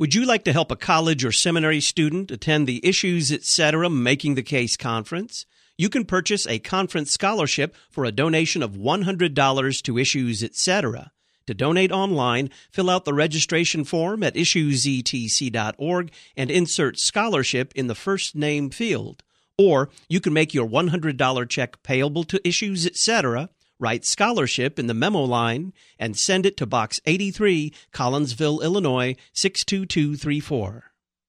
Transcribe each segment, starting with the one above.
Would you like to help a college or seminary student attend the Issues Etc. Making the Case conference? You can purchase a conference scholarship for a donation of $100 to Issues Etc. To donate online, fill out the registration form at issuesetc.org and insert scholarship in the first name field. Or you can make your $100 check payable to Issues Etc., write scholarship in the memo line, and send it to Box 83, Collinsville, Illinois, 62234.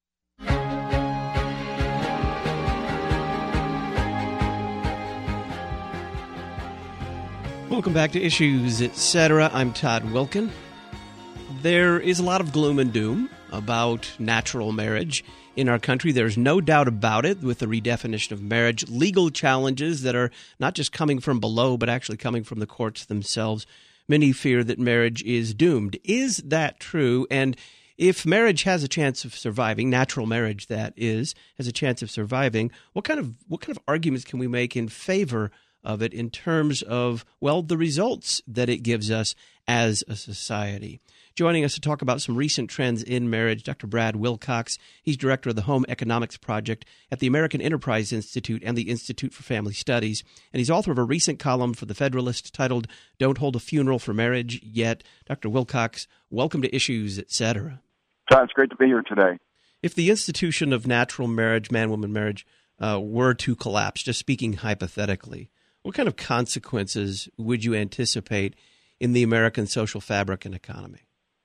Welcome back to Issues Etc. I'm Todd Wilkin. There is a lot of gloom and doom about natural marriage in our country. There's no doubt about it with the redefinition of marriage, legal challenges that are not just coming from below, but actually coming from the courts themselves. Many fear that marriage is doomed. Is that true? And if marriage has a chance of surviving, natural marriage that is, has a chance of surviving, what kind of arguments can we make in favor of it in terms of, well, the results that it gives us as a society? Joining us to talk about some recent trends in marriage, Dr. Brad Wilcox. He's director of the Home Economics Project at the American Enterprise Institute and the Institute for Family Studies. And he's author of a recent column for The Federalist titled, Don't Hold a Funeral for Marriage Yet. Dr. Wilcox, welcome to Issues, Etc. Todd, it's great to be here today. If the institution of natural marriage, man-woman marriage, were to collapse, just speaking hypothetically, what kind of consequences would you anticipate in the American social fabric and economy?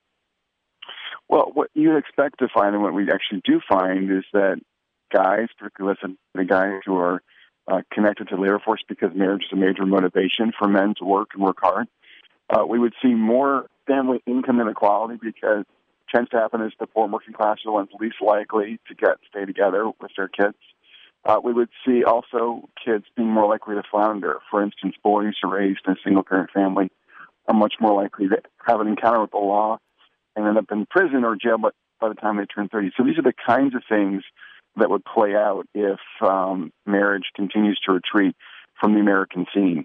Well, what you expect to find, and what we actually do find, is that guys, particularly the guys who are connected to the labor force because marriage is a major motivation for men to work and work hard, we would see more family income inequality because it tends to happen is the poor and working class are the ones least likely to stay together with their kids. We would see also kids being more likely to flounder. For instance, boys who are raised in a single-parent family are much more likely to have an encounter with the law and end up in prison or jail by the time they turn 30. So these are the kinds of things that would play out if marriage continues to retreat from the American scene.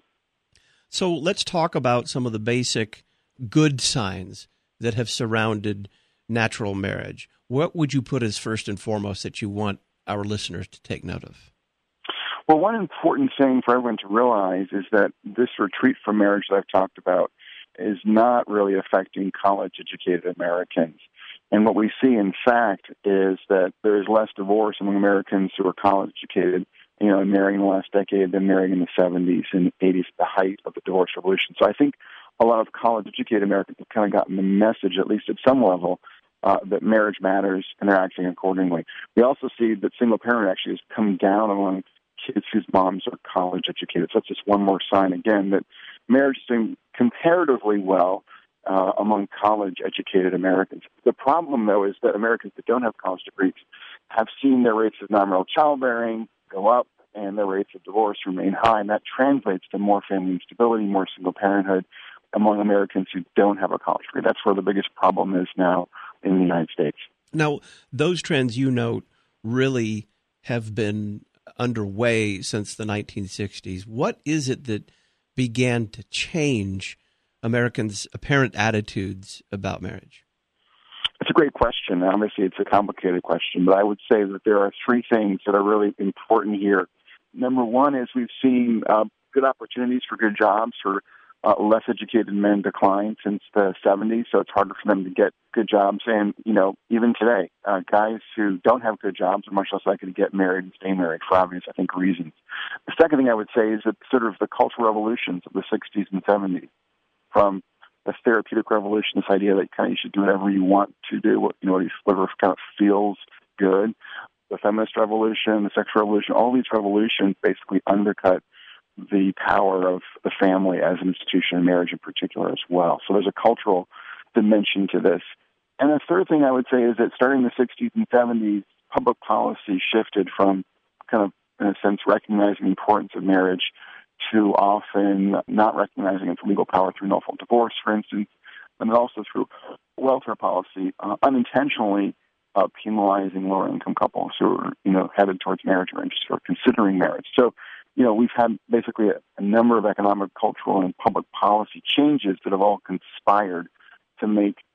So let's talk about some of the basic good signs that have surrounded natural marriage. What would you put as first and foremost that you want our listeners to take note of? Well, one important thing for everyone to realize is that this retreat from marriage that I've talked about is not really affecting college-educated Americans. And what we see, in fact, is that there is less divorce among Americans who are college-educated, marrying in the last decade than marrying in the 70s and 80s, the height of the divorce revolution. So I think a lot of college-educated Americans have kind of gotten the message, at least at some level, that marriage matters and they're acting accordingly. We also see that single-parent actually has come down among kids whose moms are college-educated. So that's just one more sign, again, that marriage is doing comparatively well among college-educated Americans. The problem, though, is that Americans that don't have college degrees have seen their rates of non-marital childbearing go up and their rates of divorce remain high, and that translates to more family instability, more single parenthood among Americans who don't have a college degree. That's where the biggest problem is now in the United States. Now, those trends you note really have been underway since the 1960s. What is it that began to change Americans' apparent attitudes about marriage? It's a great question. Obviously, it's a complicated question, but I would say that there are three things that are really important here. Number one is we've seen good opportunities for good jobs for less educated men decline since the 70s, so it's harder for them to get good jobs. And, even today, guys who don't have good jobs are much less likely to get married and stay married for obvious, I think, reasons. The second thing I would say is that sort of the cultural revolutions of the 60s and 70s, from the therapeutic revolution, this idea that kind of you should do whatever you want to do, whatever kind of feels good, the feminist revolution, the sexual revolution, all these revolutions basically undercut the power of the family as an institution, and marriage in particular as well. So there's a cultural dimension to this. And the third thing I would say is that starting in the 60s and 70s, public policy shifted from kind of, in a sense, recognizing the importance of marriage to often not recognizing its legal power through no fault divorce, for instance, and also through welfare policy, unintentionally penalizing lower-income couples who are, headed towards marriage or interested or considering marriage. So, we've had basically a number of economic, cultural, and public policy changes that have all conspired to make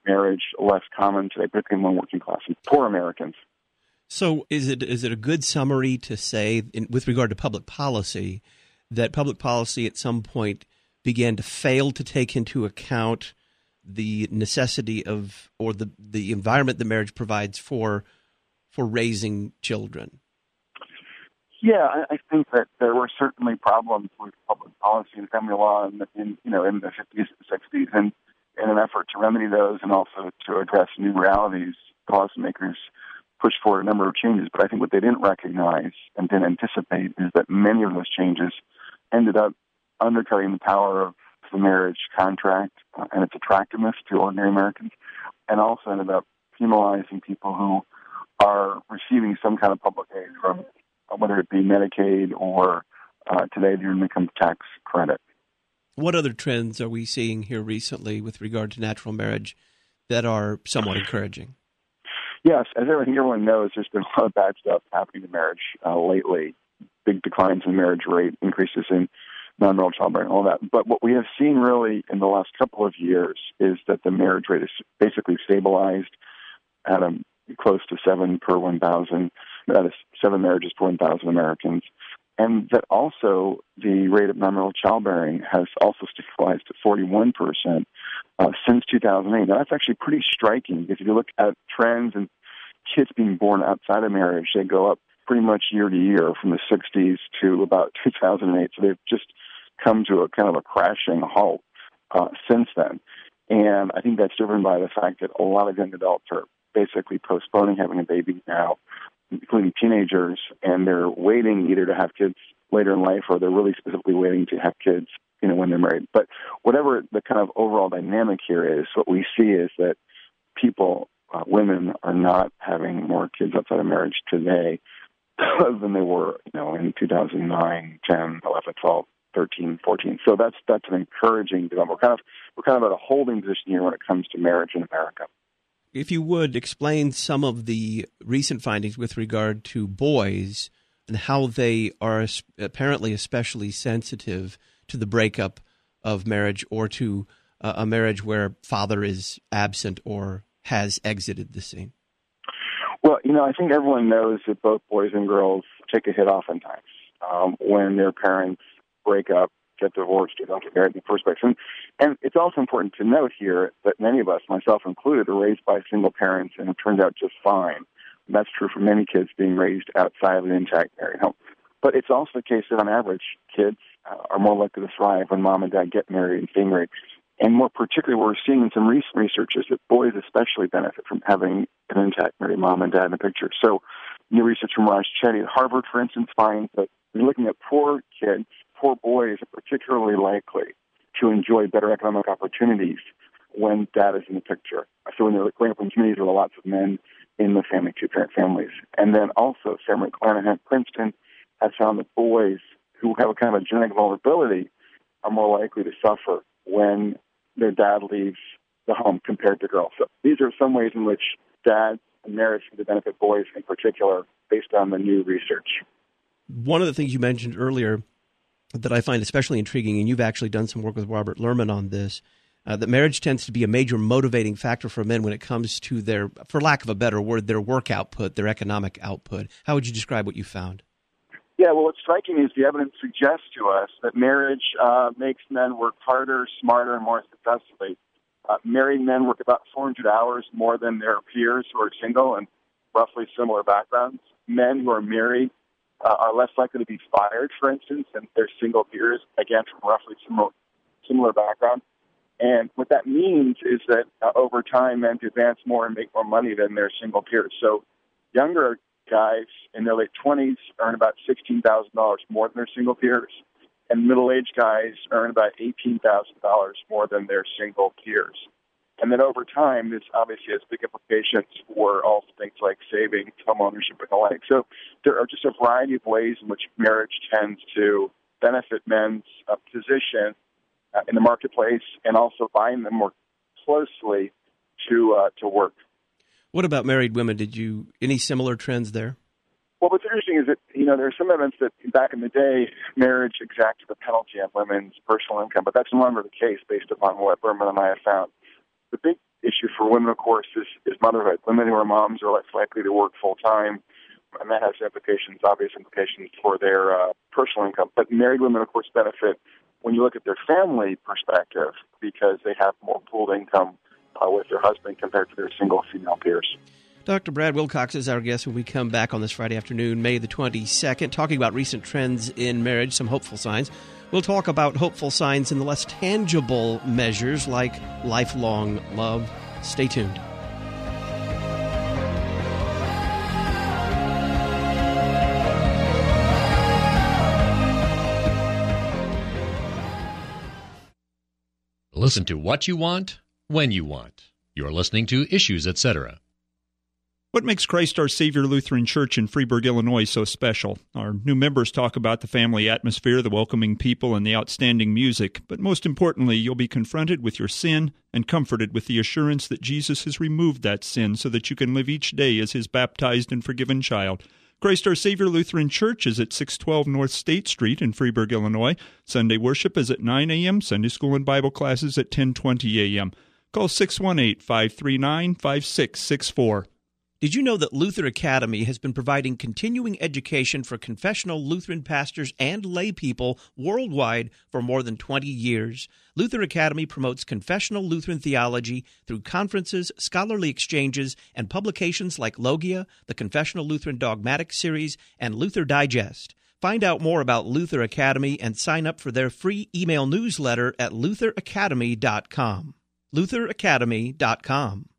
marriage less common today, particularly among working class and poor Americans. So is it a good summary to say, with regard to public policy, that public policy at some point began to fail to take into account the necessity of, or the environment that marriage provides for raising children? Yeah, I think that there were certainly problems with public policy and family law in the 50s and 60s, and in an effort to remedy those and also to address new realities, policymakers pushed forward a number of changes. But I think what they didn't recognize and didn't anticipate is that many of those changes ended up undercutting the power of the marriage contract and its attractiveness to ordinary Americans, and also ended up penalizing people who are receiving some kind of public aid from whether it be Medicaid or today the earned income tax credit. What other trends are we seeing here recently with regard to natural marriage that are somewhat encouraging? Yes, as everyone knows, there's been a lot of bad stuff happening in marriage lately. Big declines in marriage rate, increases in non-marital childbearing, all that. But what we have seen really in the last couple of years is that the marriage rate is basically stabilized at close to 7 per 1,000. That is 7 marriages per 1,000 Americans. And that also the rate of non-marital childbearing has also stabilized at 41% since 2008. Now, that's actually pretty striking because if you look at trends and kids being born outside of marriage, they go up pretty much year to year from the 60s to about 2008. So they've just come to a kind of a crashing halt since then. And I think that's driven by the fact that a lot of young adults are basically postponing having a baby now, including teenagers, and they're waiting either to have kids later in life or they're really specifically waiting to have kids, when they're married. But whatever the kind of overall dynamic here is, what we see is that people, women, are not having more kids outside of marriage today than they were, in 2009, 10, 11, 12, 13, 14. So that's an encouraging development. We're kind of at a holding position here when it comes to marriage in America. If you would explain some of the recent findings with regard to boys and how they are apparently especially sensitive to the breakup of marriage or to a marriage where father is absent or has exited the scene. Well, I think everyone knows that both boys and girls take a hit oftentimes when their parents break up, get divorced, or don't get married in the first place. And it's also important to note here that many of us, myself included, are raised by single parents, and it turns out just fine. And that's true for many kids being raised outside of an intact married home. But it's also the case that on average, kids are more likely to thrive when mom and dad get married and stay married. And more particularly, what we're seeing in some recent research is that boys especially benefit from having an intact married mom and dad in the picture. So new research from Raj Chetty at Harvard, for instance, finds that when you're looking at poor kids, poor boys are particularly likely to enjoy better economic opportunities when dad is in the picture. So when they're growing up in communities with lots of men in the family, two-parent families. And then also, Sarah McClanahan at Princeton has found that boys who have a kind of a genetic vulnerability are more likely to suffer when their dad leaves the home compared to girls. So these are some ways in which dads and marriage can benefit boys in particular based on the new research. One of the things you mentioned earlier that I find especially intriguing, and you've actually done some work with Robert Lerman on this, that marriage tends to be a major motivating factor for men when it comes to their, for lack of a better word, their work output, their economic output. How would you describe what you found? Yeah, well, what's striking is the evidence suggests to us that marriage makes men work harder, smarter, and more successfully. Married men work about 400 hours more than their peers who are single and roughly similar backgrounds. Men who are married are less likely to be fired, for instance, than their single peers, again, from roughly similar background. And what that means is that over time, men advance more and make more money than their single peers. So younger guys in their late 20s earn about $16,000 more than their single peers, and middle-aged guys earn about $18,000 more than their single peers. And then over time, this obviously has big implications for all things like savings, home ownership, and the like. So there are just a variety of ways in which marriage tends to benefit men's position in the marketplace and also bind them more closely to work. What about married women? Any similar trends there? Well, what's interesting is that, there's some evidence that back in the day, marriage exacted a penalty on women's personal income, but that's no longer the case based upon what Lerman and I have found. The big issue for women, of course, is motherhood. Women who are moms are less likely to work full-time, and that has obvious implications for their personal income. But married women, of course, benefit when you look at their family perspective because they have more pooled income with their husband compared to their single female peers. Dr. Brad Wilcox is our guest when we come back on this Friday afternoon, May the 22nd, talking about recent trends in marriage, some hopeful signs. We'll talk about hopeful signs in the less tangible measures like lifelong love. Stay tuned. Listen to what you want, when you want. You're listening to Issues, Etc. What makes Christ Our Savior Lutheran Church in Freeburg, Illinois so special? Our new members talk about the family atmosphere, the welcoming people, and the outstanding music. But most importantly, you'll be confronted with your sin and comforted with the assurance that Jesus has removed that sin so that you can live each day as His baptized and forgiven child. Christ Our Savior Lutheran Church is at 612 North State Street in Freeburg, Illinois. Sunday worship is at 9 a.m., Sunday school and Bible classes at 10:20 a.m. Call 618-539-5664. Did you know that Luther Academy has been providing continuing education for confessional Lutheran pastors and lay people worldwide for more than 20 years? Luther Academy promotes confessional Lutheran theology through conferences, scholarly exchanges, and publications like Logia, the Confessional Lutheran Dogmatic Series, and Luther Digest. Find out more about Luther Academy and sign up for their free email newsletter at lutheracademy.com. lutheracademy.com.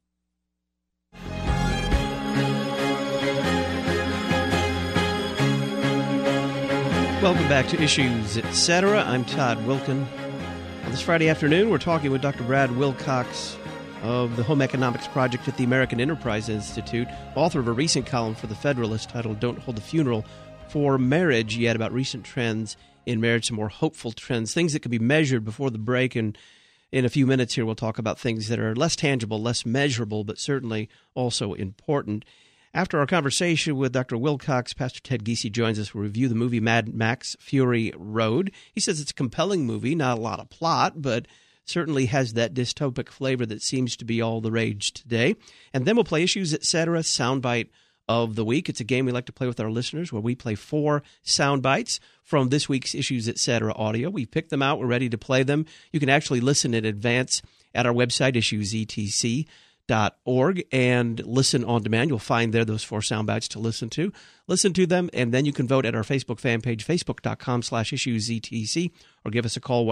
Welcome back to Issues, Etc. I'm Todd Wilken. On this Friday afternoon, we're talking with Dr. Brad Wilcox of the Home Economics Project at the American Enterprise Institute, author of a recent column for The Federalist titled Don't Hold the Funeral for Marriage Yet, about recent trends in marriage, some more hopeful trends, things that can be measured before the break. And in a few minutes here, we'll talk about things that are less tangible, less measurable, but certainly also important. After our conversation with Dr. Wilcox, Pastor Ted Giese joins us. We'll review the movie Mad Max Fury Road. He says it's a compelling movie, not a lot of plot, but certainly has that dystopic flavor that seems to be all the rage today. And then we'll play Issues, Etc. Soundbite of the Week. It's a game we like to play with our listeners where we play 4 sound bites from this week's Issues, Etc. audio. We picked them out. We're ready to play them. You can actually listen in advance at our website, issuesetc.org, and listen on demand. You'll find there those 4 sound bites to listen to. Listen to them, and then you can vote at our Facebook fan page, facebook.com/issuesetc, or give us a call,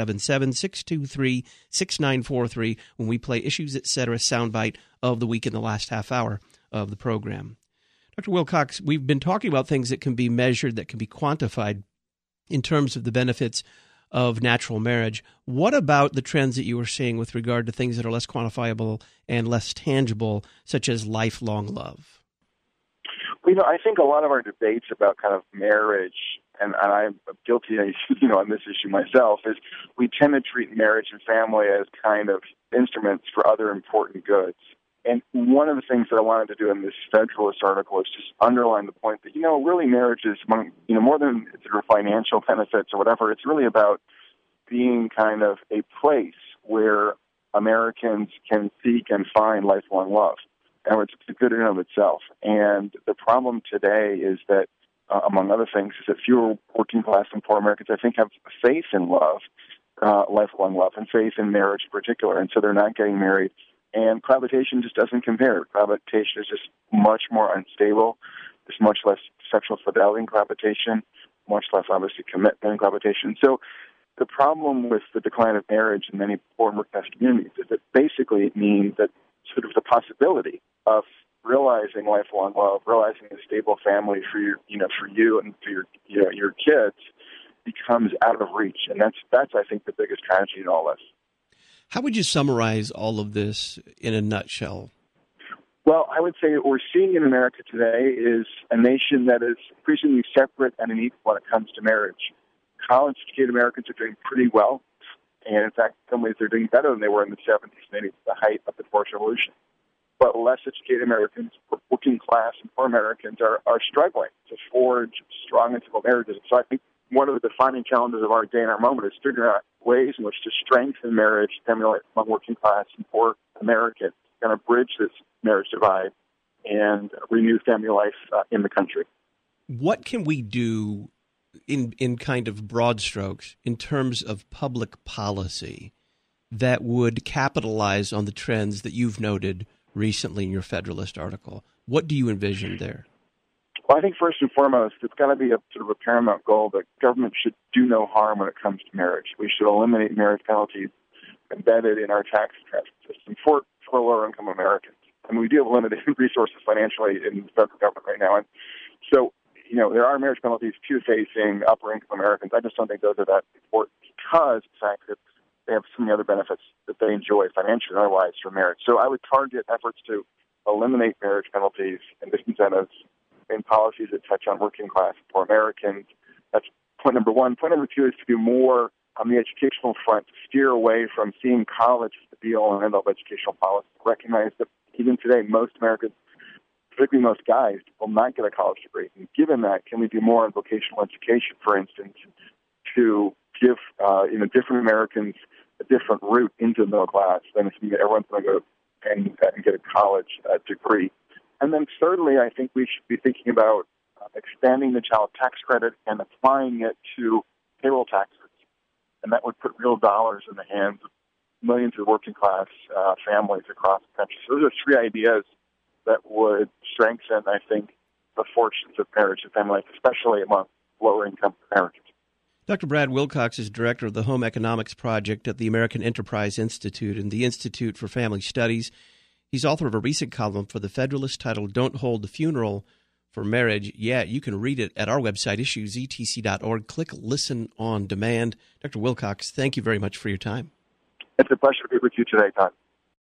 1-877-623-6943, when we play Issues, Etc. soundbite of the week in the last half hour of the program. Dr. Wilcox, we've been talking about things that can be measured, that can be quantified in terms of the benefits of natural marriage. What about the trends that you were seeing with regard to things that are less quantifiable and less tangible, such as lifelong love? Well, I think a lot of our debates about kind of marriage, and I'm guilty, on this issue myself, is we tend to treat marriage and family as kind of instruments for other important goods. And one of the things that I wanted to do in this Federalist article is just underline the point that, really marriage is, more than sort of financial benefits or whatever, it's really about being kind of a place where Americans can seek and find lifelong love. And it's good in and of itself. And the problem today is that, among other things, is that fewer working class and poor Americans, I think, have faith in love, lifelong love, and faith in marriage in particular. And so they're not getting married. And cohabitation just doesn't compare. Cohabitation is just much more unstable. There's much less sexual fidelity in cohabitation, much less, obviously, commitment in cohabitation. So the problem with the decline of marriage in many poor working-class communities is that basically it means that sort of the possibility of realizing lifelong love, realizing a stable family for you and for your kids becomes out of reach. And that's I think, the biggest tragedy in all this. How would you summarize all of this in a nutshell? Well, I would say what we're seeing in America today is a nation that is increasingly separate and unequal when it comes to marriage. College-educated Americans are doing pretty well, and in fact, in some ways they're doing better than they were in the 70s, maybe the height of the Fourth Revolution. But less educated Americans, working class and poor Americans are struggling to forge strong and stable marriages. So I think one of the defining challenges of our day and our moment is figuring out ways in which to strengthen marriage, family life among working class and poor Americans, kind of bridge this marriage divide and renew family life in the country. What can we do in kind of broad strokes in terms of public policy that would capitalize on the trends that you've noted recently in your Federalist article? What do you envision there? Well, I think first and foremost, it's got to be a sort of a paramount goal that government should do no harm when it comes to marriage. We should eliminate marriage penalties embedded in our tax system for lower-income Americans. I mean, we do have limited resources financially in the federal government right now. And so, there are marriage penalties too facing upper-income Americans. I just don't think those are that important because, in fact, they have so many other benefits that they enjoy financially and otherwise from marriage. So I would target efforts to eliminate marriage penalties and disincentives in policies that touch on working class and poor Americans. That's point number one. Point number two is to do more on the educational front, to steer away from seeing college as the be-all and end-all of educational policy. Recognize that even today, most Americans, particularly most guys, will not get a college degree. And given that, can we do more on vocational education, for instance, to give different Americans a different route into the middle class than assuming that everyone's going to go and get a college degree. And then thirdly, I think we should be thinking about expanding the child tax credit and applying it to payroll taxes. And that would put real dollars in the hands of millions of working class families across the country. So those are three ideas that would strengthen, I think, the fortunes of marriage and family life, especially among lower-income Americans. Dr. Brad Wilcox is director of the Home Economics Project at the American Enterprise Institute and the Institute for Family Studies. He's author of a recent column for the Federalist titled "Don't Hold the Funeral for Marriage." Yeah, you can read it at our website, issuesetc.org. Click Listen on Demand. Dr. Wilcox, thank you very much for your time. It's a pleasure to be with you today, Todd.